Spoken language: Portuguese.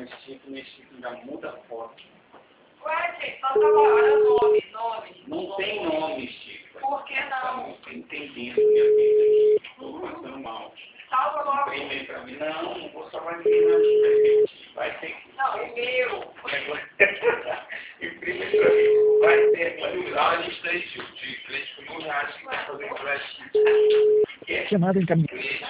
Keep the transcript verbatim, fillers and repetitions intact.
no Chico, no Chico já muda a foto. Ué, gente, só tava, olha o nome, nome. Não tem nome, Chico. Por que não? Não estou entendendo, minha vida. Estou passando mal. Salva logo. Vem e-mail para mim. Não, não vou salvar ninguém, não. Vai ter que... Não, é meu. Imprime para mim. Vai ter que usar a lista aí de crédito mil reais que está fazendo crédito. Chamada encaminhada.